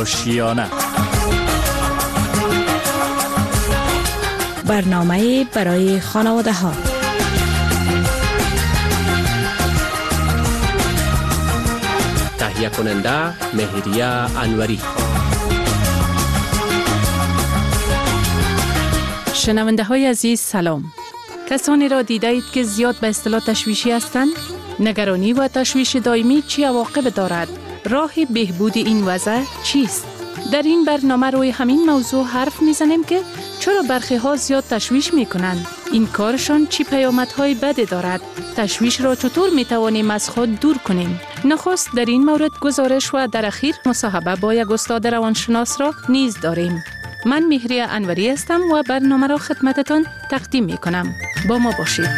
آشیانه. برنامه برای خانواده ها. تهیه کننده مهریه انوری. شنونده های عزیز سلام. کسانی را دیده اید که زیاد به اصطلاح تشویشی هستند؟ نگرانی و تشویش دائمی چی عواقب دارد؟ راه بهبود این وضع چیست؟ در این برنامه روی همین موضوع حرف میزنیم که چرا برخی ها زیاد تشویش میکنند؟ این کارشان چی پیامدهای بدی دارد؟ تشویش را چطور میتوانیم از خود دور کنیم؟ نخست در این مورد گزارش و در اخیر مصاحبه با یک استاد روانشناس را نیز داریم. من مهریه انوری هستم و برنامه را خدمتتان تقدیم میکنم. با ما باشید.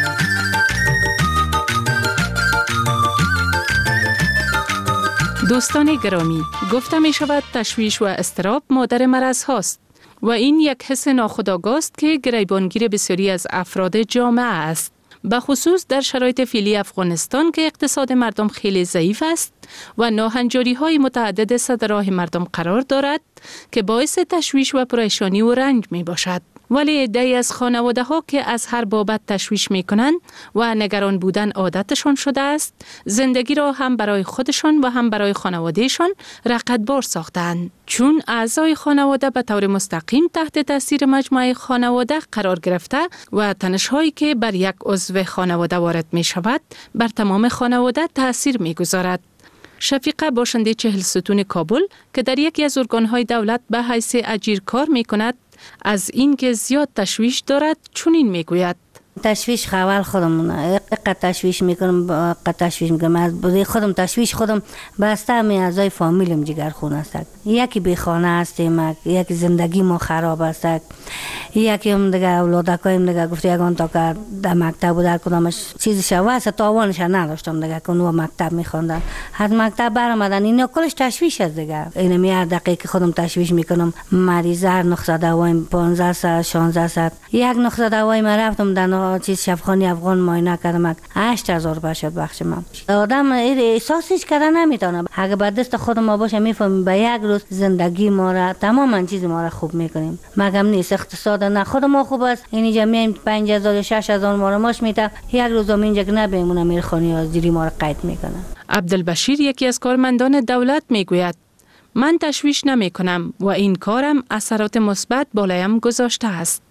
دوستان گرامی، گفته می شود تشویش و اضطراب مادر مرض هاست و این یک حس ناخودآگاه است که گریبانگیر بسیاری از افراد جامعه است. به خصوص در شرایط فعلی افغانستان که اقتصاد مردم خیلی ضعیف است و ناهنجاری های متعدد سر راه مردم قرار دارد که باعث تشویش و پریشانی و رنج می باشد. ولی عده‌ای از خانواده ها که از هر بابت تشویش می کنند و نگران بودن عادتشان شده است، زندگی را هم برای خودشان و هم برای خانوادهشان رقتبار ساختند. چون اعضای خانواده به طور مستقیم تحت تاثیر مجموعه خانواده قرار گرفته و تنش‌هایی که بر یک عضو خانواده وارد می شود، بر تمام خانواده تاثیر می گذارد. شفیقه باشنده 40 ستون کابل که در یکی از ارگان‌های دولت به حیث اجیر کار می کند، از این که زیاد تشویش دارد چنین میگوید: تشویش خوال خودم تشویش میکنم از بوده خودم تشویش خودم بسته همه اعضای فامیلم جگرخون است. یکی بی خانه هستیم، یکی زندگی ما خراب است، یکی هم دیگه اولادکایم دیگه گفته یگان تا که در مکتب و در کدامش چیز شواست تاوانش نداشتم دیگه که اونو مکتب میخوندن، از مکتب برآمدن اینا کلش تشویش است دیگه. اینا هر دقیقه خودم تشویش میکنم. مریض هر نقطه دوایم 15 ساعت 16 ساعت یک نقطه دوایم رفتم در چیز شفاخانه افغان معاینه کردم 8000 روپیه شد بخش من. آدم احساسش کردن نمیتونه. اگه به دست خود ما باشه میفهمیم به یک روز زندگی ما را تمام چیز ما را خوب میکنیم. مگم نیست اقتصاد نه خود ما خوب است. اینجا میایم 5000 6000 ما را ماش میده، یک روز هم اینجا که نبیمونه میرخانی از دیری ما را قید میکنه. عبدالبشیر یکی از کارمندان دولت میگوید: من تشویش نمیکنم و این کارم اثرات مثبت بالایم گذاشته است.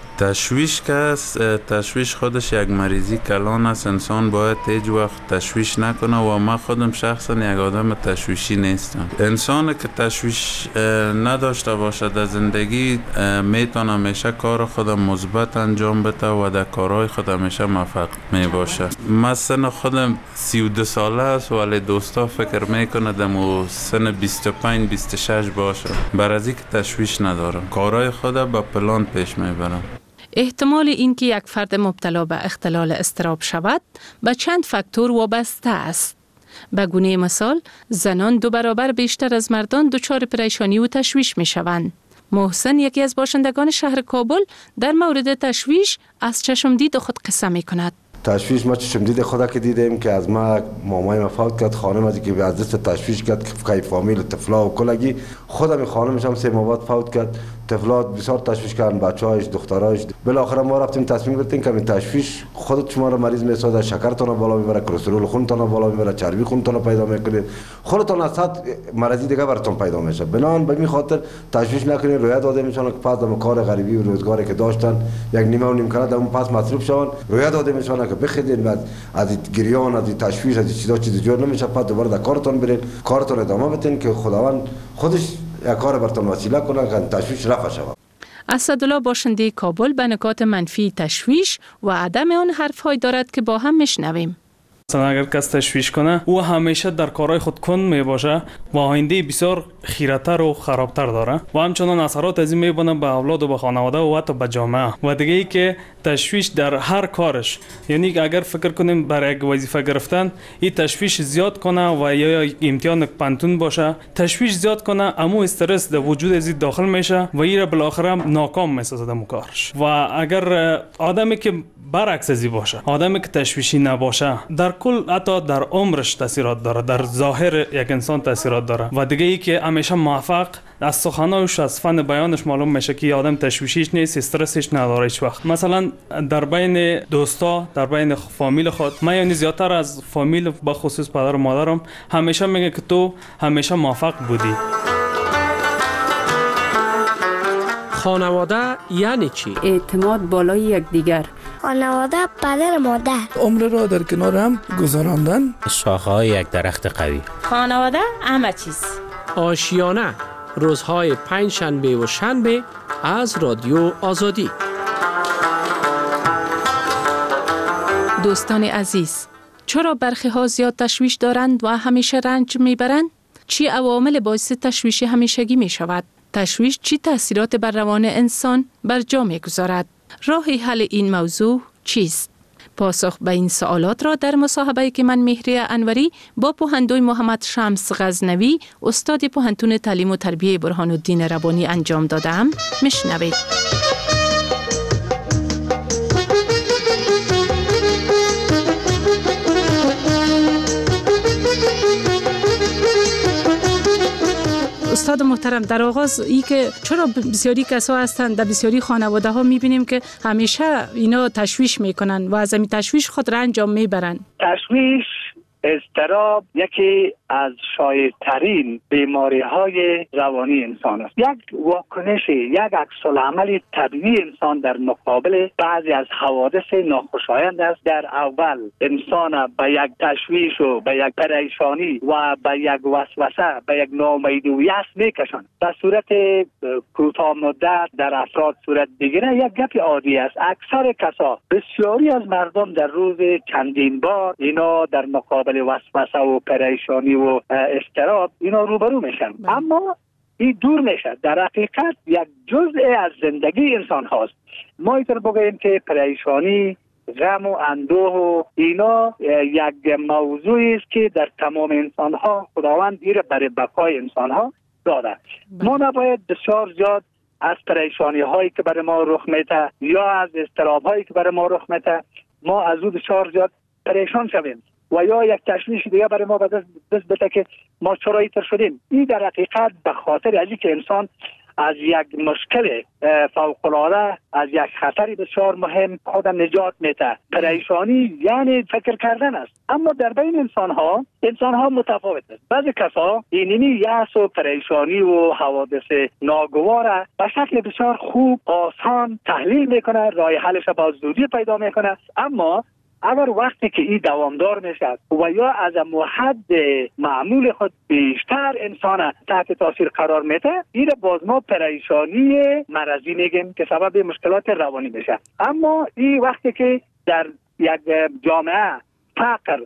تشویش خودش یک مریضی کلان است. انسان باید هیچ وقت تشویش نکنه و من خودم شخصا یک آدم تشویشی نیستم. انسان که تشویش نداشته باشه در زندگی میتونه همیشه کار خودم مثبت انجام بده و در کارهای خود همیشه موفق می باشه. من سن خودم 32 ساله است ولی دوستا فکر میکنه دمو سن 25 26 باشه. برای از اینکه تشویش ندارم کارهای خود با پلان پیش میبرم. احتمال اینکه یک فرد مبتلا به اختلال اضطراب شود به چند فاکتور وابسته است. به گونه مثال، زنان 2 برابر بیشتر از مردان دچار پریشانی و تشویش می شوند. محسن یکی از باشندگان شهر کابل در مورد تشویش از چشمدید خود قصه می کند. تشویش ما چشمدید خدا که دیدیم که از ما مامای ما فوت کرد، خانم از که از دست تشویش کرد که فامیل طفلا و کلگی خودم خانمش هم 3 ماه بعد فوت کرد. طفلات بسیار تشویش کردن، بچه‌هاش دخترایش. بالاخره ما رفتیم تصمیم گرفتیم که این تشویش خودت شما رو مریض میسازه، شکرتون بالا میبره، کلسترول خونتون بالا میبره، چربی خونتون پیدا میکنه، خودتون از صد مرضی دیگه براتون پیدا میشه. بنان به این خاطر تشویش نکنین. رویا داده میشن که پس دم کار غریبی و روزگاری که داشتن یک نیمه و نیم کنه اون پس مصروف شون. رویا داده میشن که بخیدین از گریان از تشویش از چیزا چیز جور نمیشه، پس دوباره در کارتون برین، کارتون ادامه بدین که خداوند خودش یک کار براتون وسیله کنه که تشویش رفع شود. اسدالله باشنده کابل به نکات منفی تشویش و عدم آن حرف‌هایی دارد که با هم میشنویم. مثلا اگر کس تشویش کنه او همیشه در کارهای خود کند می باشه و آینده بسیار خیره‌تر و خرابتر داره و همچنان اثرات از این میبینه به اولاد و به خانواده و حتی به جامعه. و دیگه ای که تشویش در هر کارش، یعنی اگر فکر کنیم برای یک وظیفه گرفتن این تشویش زیاد کنه و یا امتحان پانتون باشه، تشویش زیاد کنه امو استرس در وجود از داخل میشه و این بالاخره ناکام میسازه در کارش. و اگر آدمی که برعکس ازی باشه، آدمی که تشویشی نباشه، در کل حتی در عمرش تاثیرات داره، در ظاهر یک انسان تاثیرات داره. و دیگه ای که همیشه موفق، از سخنانش از فن بیانش معلوم میشه که آدم تشویشیش نیست، استرسش نداره هیچ وقت. مثلا در بین دوستا، در بین فامیل خود، من یعنی زیادتر از فامیل به خصوص پدر و مادرم همیشه میگه که تو همیشه موفق بودی. خانواده یعنی چی؟ اعتماد بالای یکدیگر. خانواده پدر مادر. عمر را در کنار هم گذراندن. شاخه‌های یک درخت قوی. خانواده همه چیز. آشیانه روزهای پنجشنبه و شنبه از رادیو آزادی. دوستان عزیز، چرا برخی ها زیاد تشویش دارند و همیشه رنج میبرند؟ چی عوامل باعث تشویش همیشگی می شود؟ تشویش چی تأثیرات بر روان انسان بر جا می‌گذارد؟ راه حل این موضوع چیست؟ پاسخ به این سوالات را در مصاحبه‌ای که من مهریه انوری با پوهندوی محمد شمس غزنوی استاد پوهنتون تعلیم و تربیه برهان الدین ربانی انجام دادم میشنوید. استاد محترم، در آغاز ای که چرا بسیاری کسا هستند، در بسیاری خانواده ها میبینیم که همیشه اینا تشویش میکنن و از این تشویش خود رنج هم میبرن. تشویش، اضطراب یکی از شایع‌ترین بیماری‌های روانی انسان است. یک واکنش، یک عکس‌العمل طبیعی انسان در مقابل بعضی از حوادث ناخوشایند است. در اول انسان به یک تشویش و به یک پریشانی و به یک وسوسه، به یک ناامیدی و یأس میکشند. در صورت کوتاه مدت در افراد صورت بگیره یک گپ عادی است. اکثر کسا، بسیاری از مردم در روز چندین بار اینا در مقابل وسوسه و پریشانی و اضطراب اینا روبرو میشن، اما این دور میشه. در حقیقت یک جزء از زندگی انسان هاست. ما اینطور بگوییم که پریشانی، غم و اندوه و اینا یک موضوعی است که در تمام انسان ها خداوند ایره برای بقای انسان ها داده. ما نباید بسیار زیاد از پریشانی هایی که برای ما رخ میده یا از اضطراب هایی که برای ما رخ میده ما از او بسیار زیاد پریشان شویم و یا یک تشویش دیگه برای ما دست بده که ما چرا اینطور شدیم. این در حقیقت به خاطر از اینکه انسان از یک مشکل فوق‌العاده، از یک خطری بسیار مهم خود نجات میده. پریشانی یعنی فکر کردن است، اما در بین انسان ها متفاوت است. بعضی کسا اینی یأس و پریشانی و حوادث ناگوار به شکل بسیار خوب، آسان تحلیل میکنه، راه حلش با زودی پیدا میکنه، اما اگر وقتی که این دوامدار میشه و یا از حد معمول خود بیشتر انسان تحت تاثیر قرار میده، این باز ما پریشانی مرضی میگیم که سبب مشکلات روانی میشه. اما این وقتی که در یک جامعه فقر،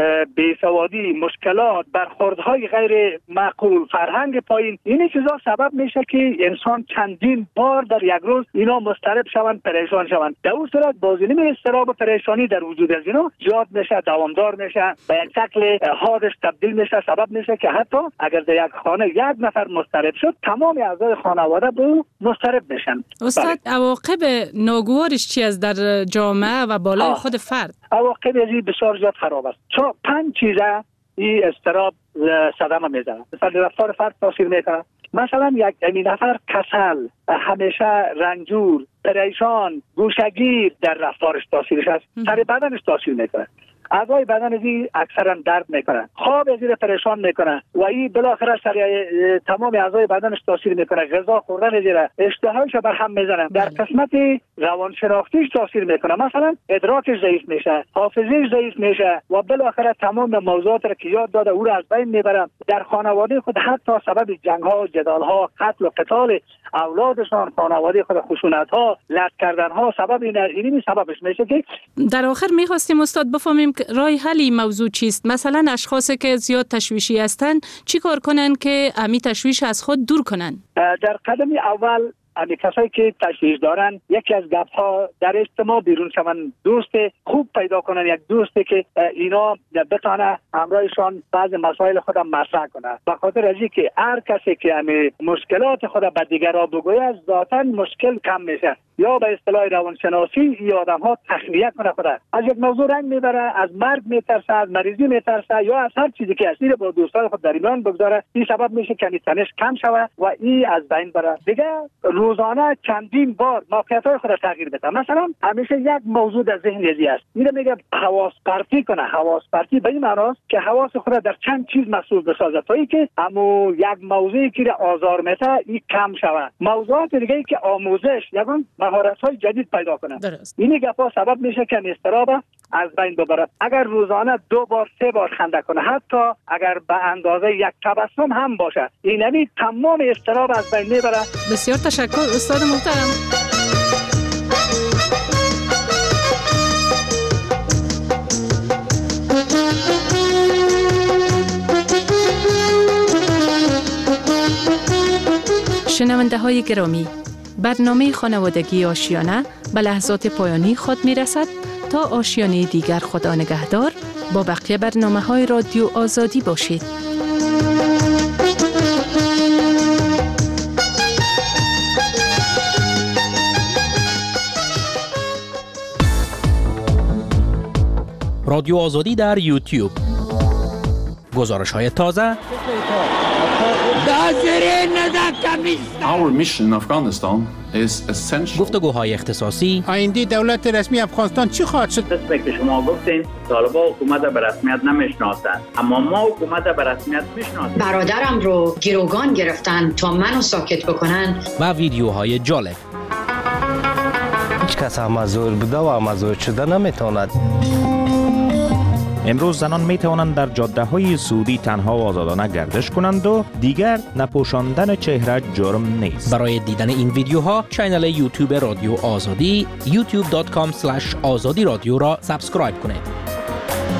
بیسوادی، مشکلات، برخوردهای غیر معقول، فرهنگ پایین، این چیزا سبب میشه که انسان چندین بار در یک روز اینا مضطرب شوند، پریشان شوند. در اون صورت بازینه اضطراب و پریشانی در وجود از اینا زیاد میشه، دوامدار میشه، به یک شکل حادث تبدیل میشه، سبب میشه که حتی اگر در یک خانه یک نفر مضطرب شد، تمام اعضای خانواده به او مضطرب میشن. استاد، عواقب ناگوارش چی است در جامعه و بالای خود فرد؟ عواقب ازی بسیار زیاد خراب است. چون 5 چیزه این اضطراب صدمه میزنه. مثلا رفتار فرد تاثیر میکنه. مثلا یک نفر کسل، همیشه رنجور، پریشان، گوشه‌گیر در رفتارش تاثیرش است. سر بدنش تاثیر میکنه. اعضای بدن ازی اکثرا درد میکنه، خواب ازی پریشان میکنه و این بالاخره سر تمام اعضای بدنش تاثیر میکنه. غذا خوردن ازی اشتهایش بر هم میزنه. در قسمت روانشناختیش تاثیر میکنه. مثلا ادراکش ضعیف میشه، حافظه‌اش ضعیف میشه و بالاخره تمام موضوعات را که یاد داده او را از بین میبره. در خانواده خود حتی سبب جنگ ها، جدال ها، قتل و قتال اولادشان، خانواده خود خشونت ها، لط کردن ها، سبب اینی سببش میشه. که در آخر میخواستیم استاد بفهمیم راه حل این موضوع چیست. مثلا اشخاصی که زیاد تشویشی هستند چی کار کنن که امی تشویش از خود دور کنن؟ در قدم اول امی کسایی که تشویش دارن یکی از گپ ها در اجتماع بیرون شون، دوست خوب پیدا کنن، یک دوستی که اینا بتونه همراهشان بعض مسائل خودم مطرح کنه. به خاطر از اینکه هر کسی که امی مشکلات خود به دیگران بگوید ذاتاً مشکل کم میشه. یا به اصطلاح روانشناسی این آدم‌ها تخلیه کنه خود از یک موضوع رنگ میبره، از مرگ میترسه، از مریضی میترسه یا از هر چیزی که اصلی با دوستان خود در ایران بگذاره. این سبب میشه که تنش کم شوه و این از بین بره. دیگه روزانه چندین بار موقعیت‌های خود تغییر بده. مثلا همیشه یک موضوع در ذهن ازی است. میره میگه حواس پرتی کنه. حواس پرتی به این معناست که حواس خود در چند چیز محسوب بسازه تا اینکه اما یک موضوعی که آزار میده این کم شود. موضوعات دیگه ای که آموزش یگان مهارت‌های جدید پیدا کنه. این گپا سبب میشه که اضطراب از بین ببره. اگر روزانه 2 بار 3 بار خنده کنه، حتی اگر به اندازه یک تبسم هم باشه، اینمی تمام اضطراب از بین میبره. بسیار تشکر استاد محترم. شنونده های گرامی، برنامه خانوادگی آشیانه به لحظات پایانی خود می رسد. تا آشیانه دیگر خدا نگهدار. با بقیه برنامه های رادیو آزادی باشید. رادیو آزادی در یوتیوب. گزارش های تازه. Our mission in Afghanistan is essential. گفتگوهای اختصاصی. آینده دولت رسمی افغانستان چی خواهد شد؟ مثل که شما گفتین طالبان حکومت به رسمیت نمیشناسند، اما ما حکومت به رسمیت میشناسیم. برادرم رو گروگان گرفتن تا منو ساکت بکنن. و ویدیوهای جالب. هیچ کس امازور بوده و امازور شده نمیتواند. امروز زنان می توانند در جاده های سعودی تنها و آزادانه گردش کنند و دیگر نپوشاندن چهره جرم نیست. برای دیدن این ویدیوها کانال یوتیوب رادیو آزادی youtube.com/azadi radio را سابسکرایب کنید.